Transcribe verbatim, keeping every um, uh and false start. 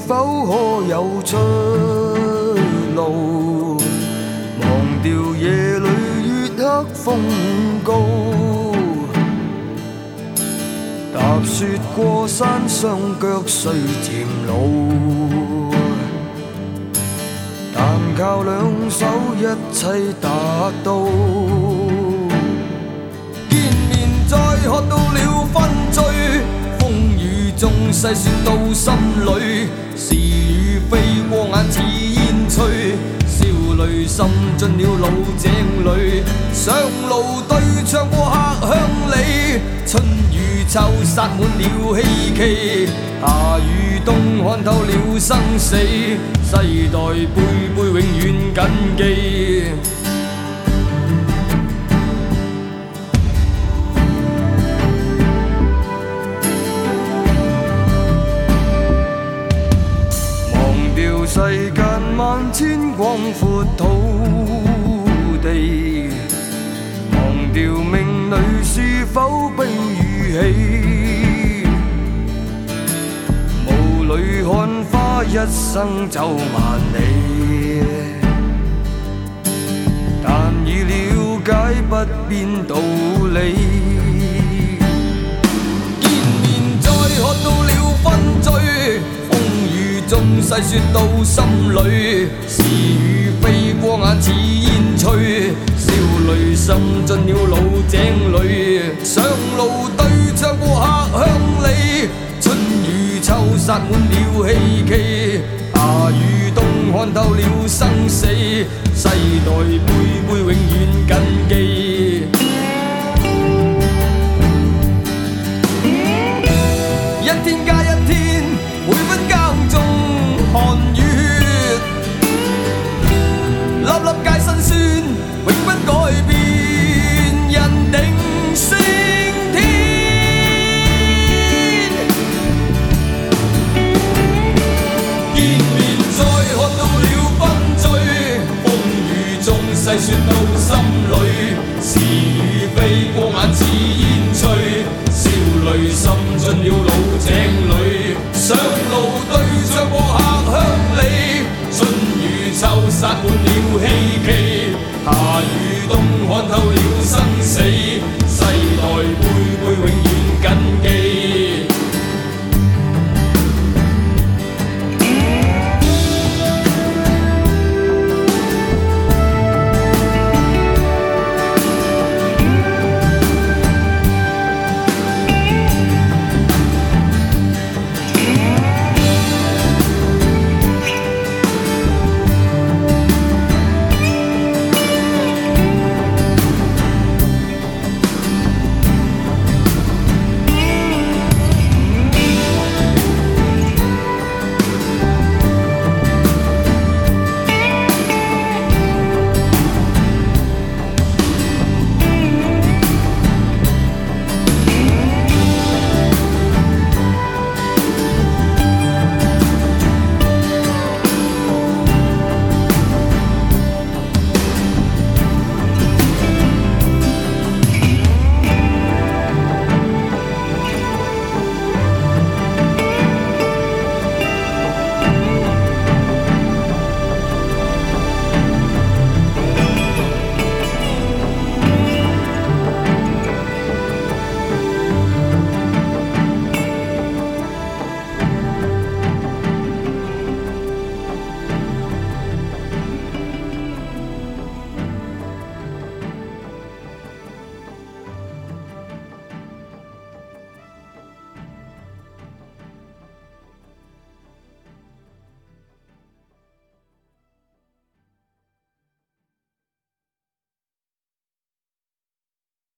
否可有出路？忘掉夜里月黑風高，踏雪過山，雙腳雖漸老，但靠兩手一切達到。見面再喝到了分醉，風雨中細算到心裏，是與非過眼似煙吹，笑淚滲進了老井裏，上路對唱過客鄉里，春與秋撒滿了希冀，夏與冬看透了生死，世代輩輩永遠謹記。世間萬千廣闊土地，忘掉命裏是否悲與喜，霧裏看花一生走萬里，但已了解不變道理，見面再喝到了分醉，中細說到心裏，是與非過眼似煙吹，笑淚滲進了老井裏，上路對唱過客鄉里，春與秋撒滿了希冀，夏與冬看透了生死，世代輩輩永遠謹記。一天加一天，每分耕種寒與血，粒粒皆辛酸，永不改變，人定勝天。見面再喝到了分醉，風雨中細說到心裏，是與非過眼似煙吹，笑淚滲進了老井裏，上路對唱過客鄉里，春與秋撒滿了希冀，夏與冬看透了生死，世代輩